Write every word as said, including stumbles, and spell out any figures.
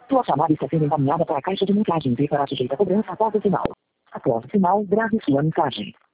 Sua chamada está sendo encaminhada para a caixa de mensagens e será sujeita a cobrança após o sinal. Após o sinal, grave sua mensagem.